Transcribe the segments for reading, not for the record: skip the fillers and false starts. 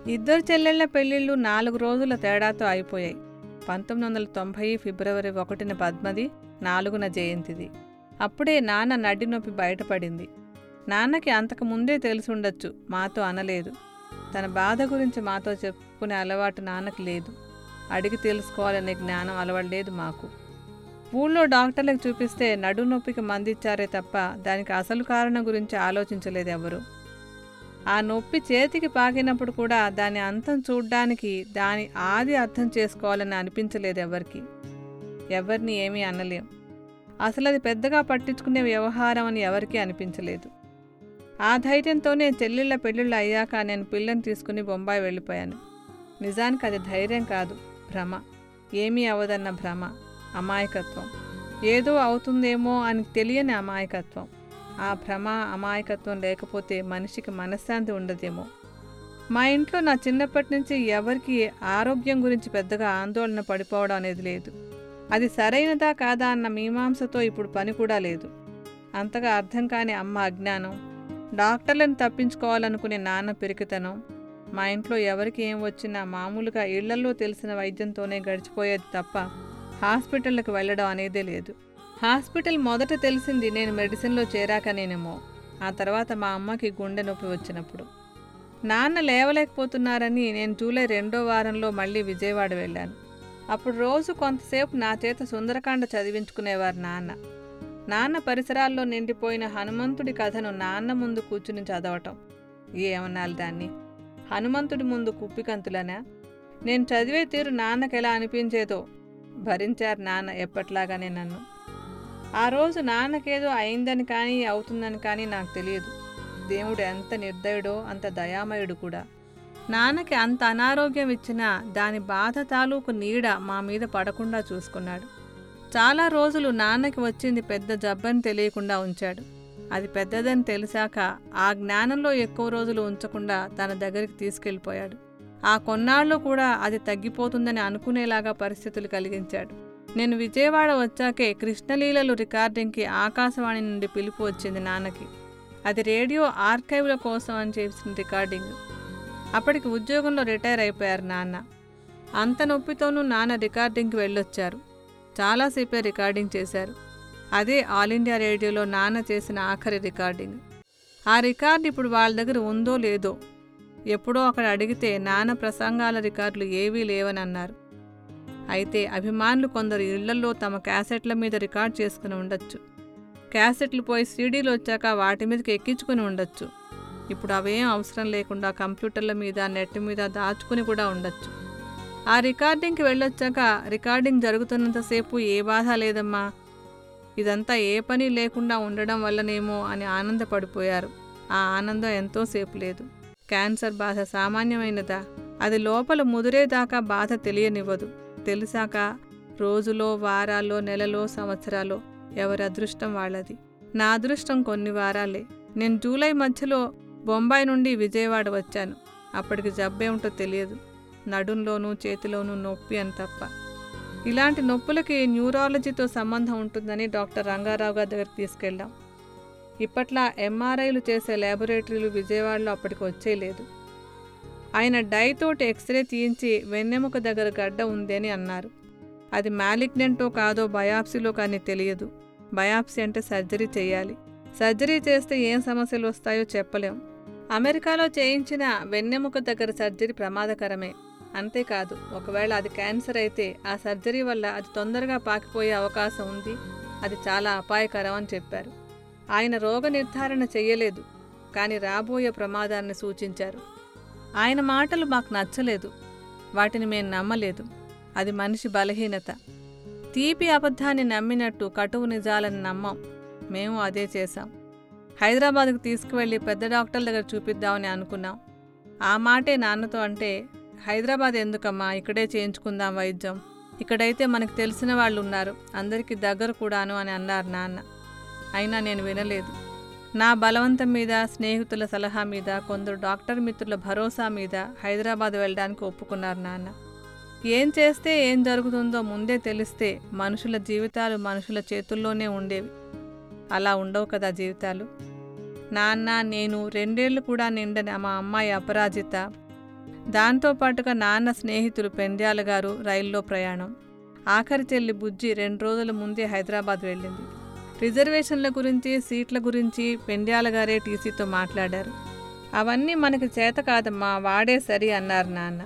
ఇద్దరు చెల్లెళ్ల పెళ్లిళ్ళు 4 రోజుల తేడాతో అయిపోయాయి. 1990 ఫిబ్రవరి 1న పద్మది, 4న జయంతిది. అప్పుడే నాన్న నడ్డి నొప్పి బయటపడింది. నాన్నకి అంతకు ముందే తెలుసుండొచ్చు, మాతో అనలేదు. తన బాధ గురించి మాతో చెప్పుకునే అలవాటు నాన్నకి లేదు. అడిగి తెలుసుకోవాలనే జ్ఞానం అలవడలేదు మాకు. ఊళ్ళో డాక్టర్లకు చూపిస్తే నడు నొప్పికి మందిచ్చారే తప్ప దానికి అసలు కారణం గురించి ఆలోచించలేదు ఎవరు. ఆ నొప్పి చేతికి పాకినప్పుడు కూడా దాని అంతం చూడ్డానికి, దాని ఆది అర్థం చేసుకోవాలని అనిపించలేదు ఎవరికి. ఎవరిని ఏమీ అనలేం. అసలు అది పెద్దగా పట్టించుకునే వ్యవహారం అని ఎవరికీ అనిపించలేదు. ఆ ధైర్యంతోనే చెల్లెళ్ళ పెళ్ళిళ్ళు అయ్యాక నేను పిల్లని తీసుకుని బొంబాయి వెళ్ళిపోయాను. నిజానికి అది ధైర్యం కాదు, భ్రమ. ఏమీ అవదన్న భ్రమ, అమాయకత్వం. ఏదో అవుతుందేమో అని తెలియని అమాయకత్వం. ఆ భ్రమ, అమాయకత్వం లేకపోతే మనిషికి మనశ్శాంతి ఉండదేమో. మా ఇంట్లో నా చిన్నప్పటి నుంచి ఎవరికి ఆరోగ్యం గురించి పెద్దగా ఆందోళన పడిపోవడం అనేది లేదు. అది సరైనదా కాదా అన్న మీమాంసతో ఇప్పుడు పని కూడా లేదు. అంతగా అర్థం కాని అమ్మ అజ్ఞానం, డాక్టర్లను తప్పించుకోవాలనుకునే నాన్న పెరికితనం, మా ఇంట్లో ఎవరికి ఏం వచ్చినా మామూలుగా ఇళ్లల్లో తెలిసిన వైద్యంతోనే గడిచిపోయేది తప్ప హాస్పిటల్కి వెళ్ళడం అనేదే లేదు. హాస్పిటల్ మొదట తెలిసింది నేను మెడిసిన్లో చేరాకనేనేమో. ఆ తర్వాత మా అమ్మకి గుండె నొప్పి వచ్చినప్పుడు. నాన్న లేవలేకపోతున్నారని నేను జూలై 2వ వారంలో మళ్ళీ విజయవాడ వెళ్ళాను. అప్పుడు రోజు కొంతసేపు నా చేత సుందరకాండ చదివించుకునేవారు నాన్న. నాన్న పరిసరాల్లో నిండిపోయిన హనుమంతుడి కథను నాన్న ముందు కూర్చుని చదవటం. ఏమనాలి దాన్ని? హనుమంతుడి ముందు కుప్పికంతులనా? నేను చదివే తీరు నాన్నకెలా అనిపించేదో. భరించారు నాన్న ఎప్పట్లాగానే నన్ను. ఆ రోజు నాన్నకేదో అయిందని కానీ అవుతుందని కానీ నాకు తెలియదు. దేవుడు ఎంత నిర్దయుడో అంత దయామయుడు కూడా. నాన్నకి అంత అనారోగ్యం ఇచ్చినా దాని బాధ తాలూకు నీడ మా మీద పడకుండా చూసుకున్నాడు. చాలా రోజులు నాన్నకి వచ్చింది పెద్ద జబ్బని తెలియకుండా ఉంచాడు. అది పెద్దదని తెలిసాక ఆ జ్ఞానంలో ఎక్కువ రోజులు ఉంచకుండా తన దగ్గరికి తీసుకెళ్ళిపోయాడు. ఆ కొన్నాళ్ళు కూడా అది తగ్గిపోతుందని అనుకునేలాగా పరిస్థితులు కలిగించాడు. నేను విజయవాడ వచ్చాకే కృష్ణలీలలు రికార్డింగ్కి ఆకాశవాణి నుండి పిలుపు వచ్చింది నాన్నకి. అది రేడియో ఆర్కైవ్ల కోసం అని చేసిన రికార్డింగ్. అప్పటికి ఉద్యోగంలో రిటైర్ అయిపోయారు నాన్న. అంత నొప్పితోనూ నాన్న రికార్డింగ్కి వెళ్ళొచ్చారు. చాలాసేపే రికార్డింగ్ చేశారు. అదే ఆల్ ఇండియా రేడియోలో నాన్న చేసిన ఆఖరి రికార్డింగ్. ఆ రికార్డు ఇప్పుడు వాళ్ళ దగ్గర ఉందో లేదో. ఎప్పుడో అక్కడ అడిగితే నాన్న ప్రసంగాల రికార్డులు ఏవీ లేవని అన్నారు. అయితే అభిమానులు కొందరు ఇళ్లల్లో తమ క్యాసెట్ల మీద రికార్డ్ చేసుకుని ఉండొచ్చు. క్యాసెట్లు పోయి సీడీలు వచ్చాక వాటి మీదకి ఎక్కించుకుని ఉండొచ్చు. ఇప్పుడు అవేం అవసరం లేకుండా కంప్యూటర్ల మీద, నెట్ మీద దాచుకుని కూడా ఉండొచ్చు. ఆ రికార్డింగ్కి వెళ్ళొచ్చాక రికార్డింగ్ జరుగుతున్నంతసేపు ఏ బాధ లేదమ్మా, ఇదంతా ఏ పని లేకుండా ఉండడం వల్లనేమో అని ఆనందపడిపోయారు. ఆ ఆనందం ఎంతోసేపు లేదు. క్యాన్సర్ బాధ సామాన్యమైనదా? అది లోపల ముదిరేదాకా బాధ తెలియనివ్వదు. తెలిసాక రోజులో, వారాల్లో, నెలలో, సంవత్సరాలో ఎవరి అదృష్టం వాళ్ళది. నా అదృష్టం కొన్ని వారాలే. నేను జూలై మధ్యలో బొంబాయి నుండి విజయవాడ వచ్చాను. అప్పటికి జబ్బేమిటో తెలియదు. నడుంలోనూ చేతిలోనూ నొప్పి అని తప్ప. ఇలాంటి నొప్పులకి న్యూరాలజీతో సంబంధం ఉంటుందని డాక్టర్ రంగారావు గారి దగ్గరికి తీసుకెళ్ళాం. ఇప్పట్లా ఎంఆర్ఐలు చేసే ల్యాబొరేటరీలు విజయవాడలో అప్పటికి వచ్చేయలేదు. ఆయన డైతోటి ఎక్స్రే తీయించి వెన్నెముక దగ్గర గడ్డ ఉంది అని అన్నారు. అది మ్యాలిగ్నెంటో కాదో బయాప్సీలో కానీ తెలియదు. బయాప్సీ అంటే సర్జరీ చేయాలి. సర్జరీ చేస్తే ఏం సమస్యలు వస్తాయో చెప్పలేం. అమెరికాలో చేయించిన వెన్నెముక దగ్గర సర్జరీ ప్రమాదకరమే. అంతేకాదు, ఒకవేళ అది క్యాన్సర్ అయితే ఆ సర్జరీ వల్ల అది తొందరగా పాకిపోయే అవకాశం ఉంది. అది చాలా అపాయకరం అని చెప్పారు. ఆయన రోగ నిర్ధారణ చెయ్యలేదు, కానీ రాబోయే ప్రమాదాన్ని సూచించారు. ఆయన మాటలు మాకు నచ్చలేదు. వాటిని మేం నమ్మలేదు. అది మనిషి బలహీనత. తీపి అబద్ధాన్ని నమ్మినట్టు కటువు నిజాలని నమ్మం. మేము అదే చేశాం. హైదరాబాద్కు తీసుకువెళ్ళి పెద్ద డాక్టర్ల దగ్గర చూపిద్దామని అనుకున్నాం. ఆ మాటే నాన్నతో అంటే, హైదరాబాద్ ఎందుకమ్మా, ఇక్కడే చేయించుకుందాం వైద్యం. ఇక్కడైతే మనకు తెలిసిన వాళ్ళు ఉన్నారు, అందరికీ దగ్గర కూడాను అని అన్నారు నాన్న. అయినా నేను వినలేదు. నా బలవంతం మీద, స్నేహితుల సలహా మీద, కొందరు డాక్టర్ మిత్రుల భరోసా మీద హైదరాబాద్ వెళ్ళడానికి ఒప్పుకున్నారు నాన్న. ఏం చేస్తే ఏం జరుగుతుందో ముందే తెలిస్తే మనుషుల జీవితాలు మనుషుల చేతుల్లోనే ఉండేవి. అలా ఉండవు కదా జీవితాలు. నాన్న, నేను, 2 ఏళ్లు కూడా నిండని మా అమ్మాయి అపరాజిత, దాంతోపాటుగా నాన్న స్నేహితులు పెండ్యాల గారు రైల్లో ప్రయాణం. ఆఖరి చెల్లి బుజ్జి 2 రోజుల ముందే హైదరాబాద్ వెళ్ళింది. రిజర్వేషన్ల గురించి, సీట్ల గురించి పెండ్యాల గారే టీసీతో మాట్లాడారు. అవన్నీ మనకి చేత కాదమ్మా, వాడే సరి అన్నారు నాన్న.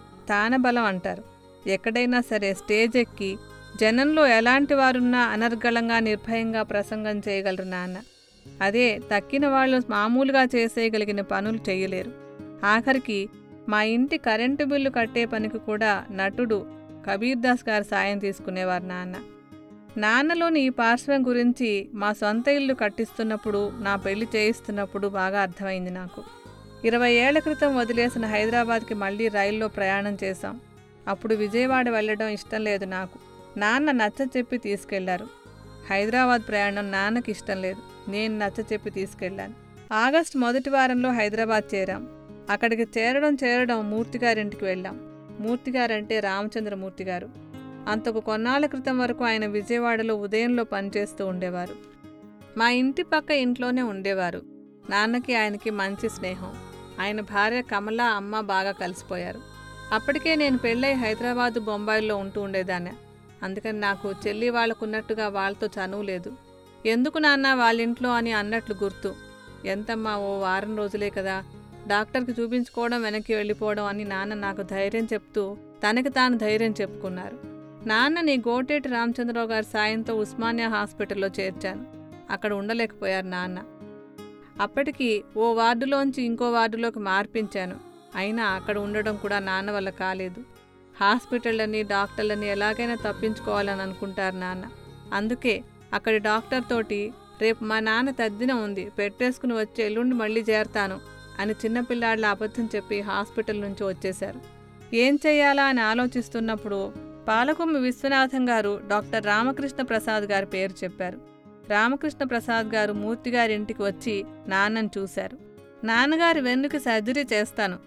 తానబలం అంటారు. ఎక్కడైనా సరే స్టేజ్ ఎక్కి జనంలో ఎలాంటి వారున్నా అనర్గళంగా నిర్భయంగా ప్రసంగం చేయగలరు నాన్న. అదే తక్కిన వాళ్ళు మామూలుగా చేసేయగలిగిన పనులు చేయలేరు. ఆఖరికి మా ఇంటి కరెంటు బిల్లు కట్టే పనికి కూడా నటుడు కబీర్దాస్ గారు సాయం తీసుకునేవారు నాన్న. నాన్నలోని ఈ పార్శ్వం గురించి మా సొంత ఇల్లు కట్టిస్తున్నప్పుడు, నా పెళ్లి చేయిస్తున్నప్పుడు బాగా అర్థమైంది నాకు. 20 ఏళ్ల క్రితం వదిలేసిన హైదరాబాద్కి మళ్ళీ రైల్లో ప్రయాణం చేశాం. అప్పుడు విజయవాడ వెళ్ళడం ఇష్టం లేదు నాకు. నాన్న నచ్చచెప్పి తీసుకెళ్లారు. హైదరాబాద్ ప్రయాణం నాన్నకి ఇష్టం లేదు. నేను నచ్చచెప్పి తీసుకెళ్లాను. ఆగస్టు మొదటి వారంలో హైదరాబాద్ చేరాం. అక్కడికి చేరడం మూర్తిగారింటికి వెళ్ళాం. మూర్తిగారంటే రామచంద్రమూర్తి గారు. అంతకు కొన్నాళ్ల క్రితం వరకు ఆయన విజయవాడలో ఉదయంలో పనిచేస్తూ ఉండేవారు. మా ఇంటి పక్క ఇంట్లోనే ఉండేవారు. నాన్నకి ఆయనకి మంచి స్నేహం. ఆయన భార్య కమల, అమ్మ బాగా కలిసిపోయారు. అప్పటికే నేను పెళ్ళై హైదరాబాదు, బొంబాయిలో ఉంటూ ఉండేదాన్ని. అందుకని నాకు చెల్లి వాళ్ళకున్నట్టుగా వాళ్ళతో చనువు లేదు. ఎందుకు నాన్న వాళ్ళింట్లో అని అన్నట్లు గుర్తు. ఎంతమ్మా, ఓ వారం రోజులే కదా, డాక్టర్కి చూపించుకోవడం, వెనక్కి వెళ్ళిపోవడం అని నాన్న నాకు ధైర్యం చెప్తూ తనకి తాను ధైర్యం చెప్పుకున్నారు. నాన్నని గోటేటి రామచంద్రరావు గారి సాయంతో ఉస్మానియా హాస్పిటల్లో చేర్చాను. అక్కడ ఉండలేకపోయారు నాన్న. అప్పటికి ఓ వార్డులోంచి ఇంకో వార్డులోకి మార్పించాను. అయినా అక్కడ ఉండడం కూడా నాన్న వల్ల కాలేదు. హాస్పిటళ్ళని, డాక్టర్లని ఎలాగైనా తప్పించుకోవాలని అనుకుంటారు నాన్న. అందుకే అక్కడి డాక్టర్ తోటి, రేపు మా నాన్న తద్దిన ఉంది, పెట్టేసుకుని వచ్చి ఎల్లుండి మళ్ళీ చేరతాను అని చిన్నపిల్లాళ్ళ అబద్ధం చెప్పి హాస్పిటల్ నుంచి వచ్చేశారు. ఏం చెయ్యాలా అని ఆలోచిస్తున్నప్పుడు పాలకొమ్మి విశ్వనాథం గారు డాక్టర్ రామకృష్ణ ప్రసాద్ గారి పేరు చెప్పారు. రామకృష్ణ ప్రసాద్ గారు మూర్తిగారి ఇంటికి వచ్చి నాన్నని చూశారు. నాన్నగారి వెన్నుకి సర్జరీ చేస్తాను,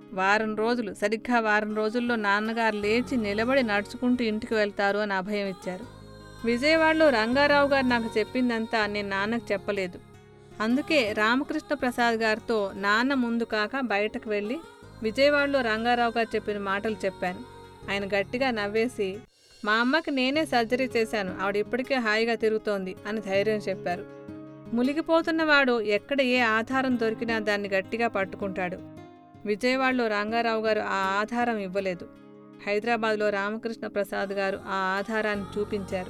సరిగ్గా వారం రోజుల్లో నాన్నగారు లేచి నిలబడి నడుచుకుంటూ ఇంటికి వెళ్తారు అని అభయం ఇచ్చారు. విజయవాడలో రంగారావు గారు నాకు చెప్పిందంతా నేను నాన్నకు చెప్పలేదు. అందుకే రామకృష్ణ ప్రసాద్ గారితో నాన్న ముందు కాక బయటకు వెళ్ళి విజయవాడలో రంగారావు గారు చెప్పిన మాటలు చెప్పాను. ఆయన గట్టిగా నవ్వేసి, మా అమ్మకి నేనే సర్జరీ చేశాను, ఆవిడ ఇప్పటికే హాయిగా తిరుగుతోంది అని ధైర్యం చెప్పారు. మునిగిపోతున్నవాడు ఎక్కడ ఏ ఆధారం దొరికినా దాన్ని గట్టిగా పట్టుకుంటాడు. విజయవాడలో రంగారావు గారు ఆ ఆధారం ఇవ్వలేదు. హైదరాబాద్లో రామకృష్ణ ప్రసాద్ గారు ఆ ఆధారాన్ని చూపించారు.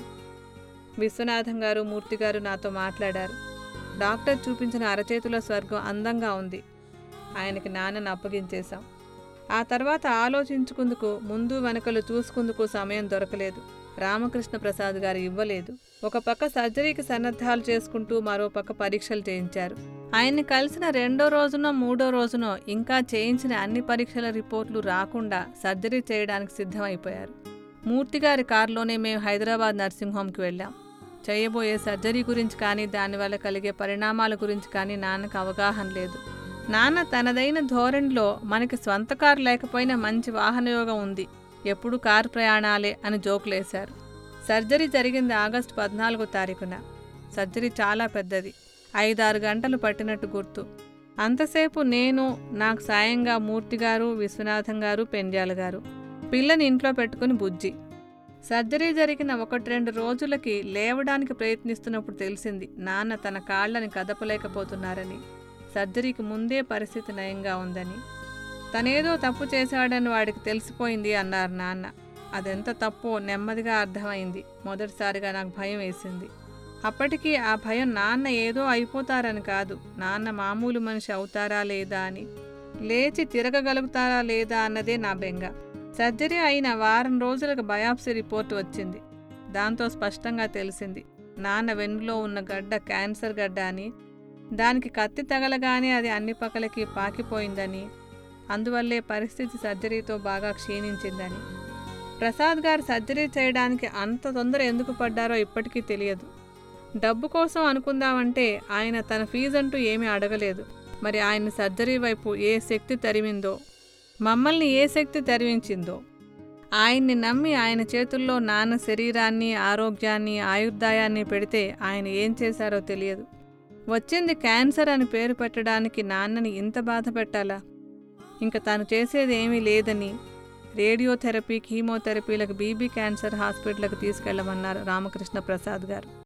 విశ్వనాథం గారు, మూర్తిగారు నాతో మాట్లాడారు. డాక్టర్ చూపించిన అరచేతిలో స్వర్గం అందంగా ఉంది. ఆయనకి నాన్నను అప్పగించేశాం. ఆ తర్వాత ఆలోచించుకుందుకు, ముందు వెనకలు చూసుకుందుకు సమయం దొరకలేదు. రామకృష్ణ ప్రసాద్ గారు ఇవ్వలేదు. ఒక పక్క సర్జరీకి సన్నద్ధాలు చేసుకుంటూ మరో పక్క పరీక్షలు చేయించారు. ఆయన్ని కలిసిన 2వ రోజునో 3వ రోజునో ఇంకా చేయించిన అన్ని పరీక్షల రిపోర్ట్లు రాకుండా సర్జరీ చేయడానికి సిద్ధమైపోయారు. మూర్తిగారి కారులోనే మేము హైదరాబాద్ నర్సింగ్ హోమ్కి వెళ్ళాం. చేయబోయే సర్జరీ గురించి కానీ, దానివల్ల కలిగే పరిణామాల గురించి కానీ నాన్నకు అవగాహన లేదు. నాన్న తనదైన ధోరణిలో, మనకి స్వంత కారు లేకపోయినా మంచి వాహనయోగం ఉంది, ఎప్పుడు కారు ప్రయాణాలే అని జోకులేశారు. సర్జరీ జరిగింది ఆగస్టు 14వ తారీఖున. సర్జరీ చాలా పెద్దది, 5-6 గంటలు పట్టినట్టు గుర్తు. అంతసేపు నేను, నాకు సాయంగా మూర్తిగారు, విశ్వనాథం గారు, పెండ్యాల గారు, పిల్లని ఇంట్లో పెట్టుకుని బుజ్జి. సర్జరీ జరిగిన 1-2 రోజులకి లేవడానికి ప్రయత్నిస్తున్నప్పుడు తెలిసింది నాన్న తన కాళ్ళని కదపలేకపోతున్నారని. సర్జరీకి ముందే పరిస్థితి నయంగా ఉందని. తనేదో తప్పు చేశాడని వాడికి తెలిసిపోయింది అన్నారు నాన్న. అదెంత తప్పో నెమ్మదిగా అర్థమైంది. మొదటిసారిగా నాకు భయం వేసింది. అప్పటికీ ఆ భయం నాన్న ఏదో అయిపోతారని కాదు, నాన్న మామూలు మనిషి అవుతారా లేదా అని, లేచి తిరగగలుగుతారా లేదా అన్నదే నా బెంగ. సర్జరీ అయిన వారం రోజులకు బయాప్సీ రిపోర్టు వచ్చింది. దాంతో స్పష్టంగా తెలిసింది నాన్న వెన్నులో ఉన్న గడ్డ క్యాన్సర్ గడ్డ అని, దానికి కత్తి తగలగానే అది అన్ని పక్కలకి పాకిపోయిందని, అందువల్లే పరిస్థితి సర్జరీతో బాగా క్షీణించిందని. ప్రసాద్ గారు సర్జరీ చేయడానికి అంత తొందర ఎందుకు పడ్డారో ఇప్పటికీ తెలియదు. డబ్బు కోసం అనుకుందామంటే ఆయన తన ఫీజంటూ ఏమీ అడగలేదు. మరి ఆయన సర్జరీ వైపు ఏ శక్తి తరిమిందో, మమ్మల్ని ఏ శక్తి తరివించిందో. ఆయన్ని నమ్మి ఆయన చేతుల్లో నాన్న శరీరాన్ని, ఆరోగ్యాన్ని, ఆయుర్దాయాన్ని పెడితే ఆయన ఏం చేశారో తెలియదు. వచ్చింది క్యాన్సర్ అని పేరు పెట్టడానికి నాన్నని ఇంత బాధ పెట్టాలా? ఇంక తను చేసేది ఏమీ లేదని రేడియోథెరపీ, కీమోథెరపీలకు బీబీ క్యాన్సర్ హాస్పిటల్కి తీసుకెళ్లమన్నారు రామకృష్ణ ప్రసాద్ గారు.